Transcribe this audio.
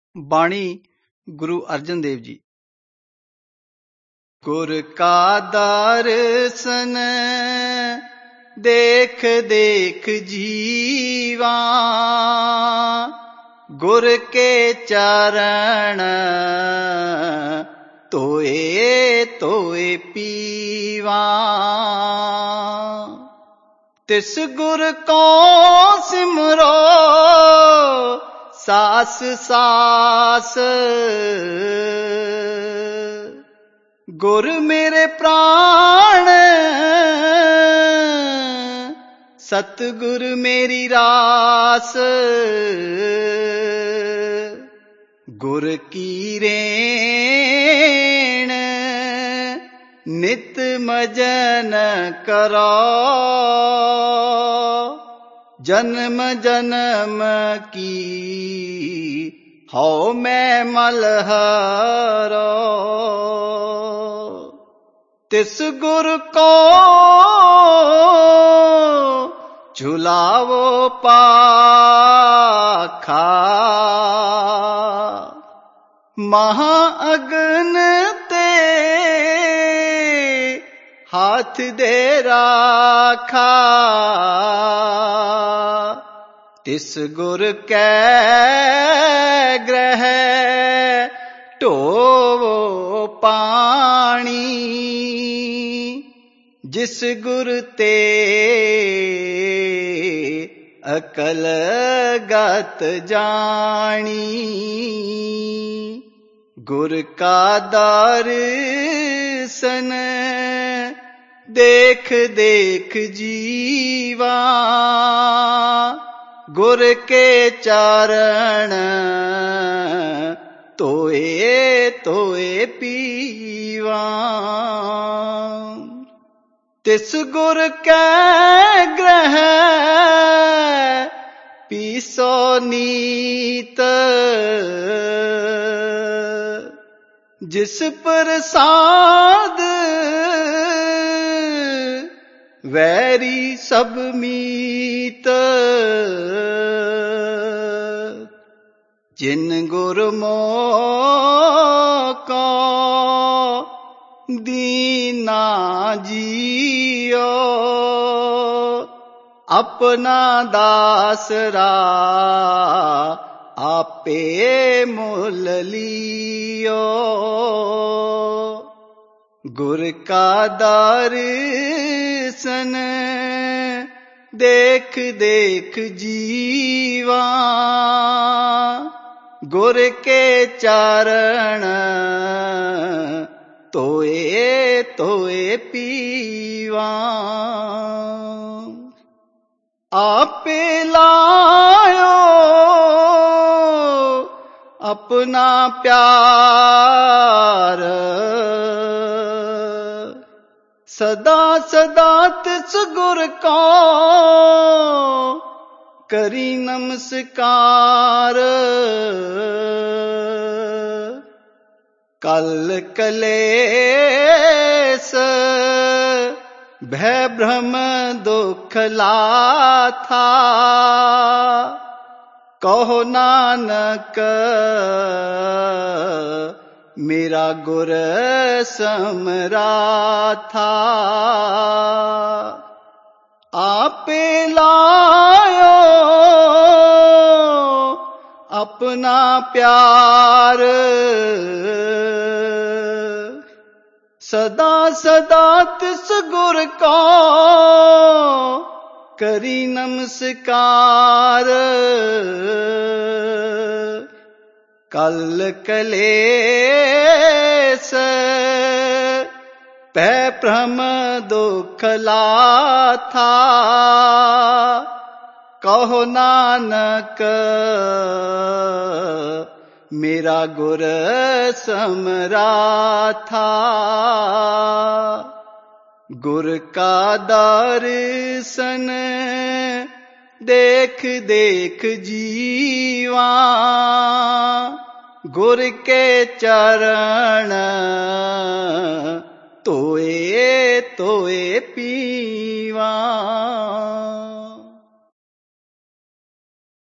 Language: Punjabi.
ਬਾਣੀ ਗੁਰੂ ਅਰਜਨ ਦੇਵ ਜੀ। ਗੁਰ ਕਾ ਦਰਸ਼ਨ ਦੇਖ ਦੇਖ ਜੀਵਾ, ਗੁਰ ਕੇ ਚਰਨ ਧੋਏ ਧੋਏ ਪੀਵਾ। ਤਿਸ ਗੁਰ ਕੋ ਸਿਮਰੋ ਸਾਸ ਸਾਸ, ਗੁਰ ਮੇਰੇ ਪ੍ਰਾਣ ਸਤਿਗੁਰ ਮੇਰੀ ਰਾਸ। ਗੁਰ ਕੀ ਰੇਣ ਨਿਤ ਮਜਨ ਕਰੋ, ਜਨਮ ਜਨਮ ਕੀ ਹਉ ਮੈਂ ਮਲਹਰੋ। ਤਿਸ ਗੁਰ ਕੋ ਝੁਲਾਵੋ ਪਾਖਾ, ਮਹਾ ਅਗਨ ਤੇ ਹਾਥ ਦੇ ਰਾਖਾ। ਤਿਸ ਗੁਰ ਕੈ ਗ੍ਰਹਿ ਢੋਵੋ ਪਾਣੀ, ਜਿਸ ਗੁਰ ਤੇ ਅਕਲ ਗਤ ਜਾਣੀ। ਗੁਰ ਕਾ ਦਰਸ਼ਨ ਦੇਖ ਦੇਖ ਜੀਵਾ, ਗੁਰ ਕੇ ਚਰਨ ਧੋਏ ਧੋਏ ਪੀਵਾ। ਤਿਸ ਗੁਰ ਕੈ ਗ੍ਰਹਿ ਪੀਸੋ ਨੀਤ, ਜਿਸ ਪ੍ਰਸਾਦ ਵੈਰੀ ਸਭ ਮੀਤ। ਜਿਨ ਗੁਰਮੁਖ ਕੋ ਦੀਨਾ ਜੀਓ, ਆਪਣਾ ਦਾਸਰਾ ਆਪੇ ਮੁੱਲ ਲਿਓ। ਗੁਰ ਕਾ ਦਰਸ਼ਨ ਦੇਖ ਦੇਖ ਜੀਵਾ, ਗੁਰ ਕੇ ਚਰਨ ਧੋਏ ਧੋਏ ਪੀਵਾ। ਆਪੇ ਲਾਇਓ ਆਪਣਾ ਪਿਆਰ, ਸਦਾ ਸਦਾ ਤਿਸ ਗੁਰ ਕੋ ਕਰੀ ਨਮਸਕਾਰ। ਕਲ ਕਲੇਸ਼ ਭੈ ਭ੍ਰਮ ਦੁਖ ਲਾਥਾ, ਕਹੋ ਨਾਨਕ ਮੇਰਾ ਗੁਰ ਸਮਰਾਥਾ। ਆਪੇ ਲਾਇਓ ਆਪਣਾ ਪਿਆਰ, ਸਦਾ ਸਦਾ ਤਿਸ ਗੁਰ ਕੋ ਕਰੀ ਨਮਸਕਾਰ। ਕਲ ਕਲੇਸ਼ ਭੈ ਭ੍ਰਮ ਦੁਖ ਲਾਥਾ, ਕਹੋ ਨਾਨਕ ਮੇਰਾ ਗੁਰ ਸਮਰਾਥਾ। ਗੁਰ ਕਾ ਦਰਸ਼ਨ ਦੇਖ ਦੇਖ ਜੀਵਾ, ਗੁਰ ਕੇ ਚਰਨ ਧੋਏ ਧੋਏ ਪੀਵਾ।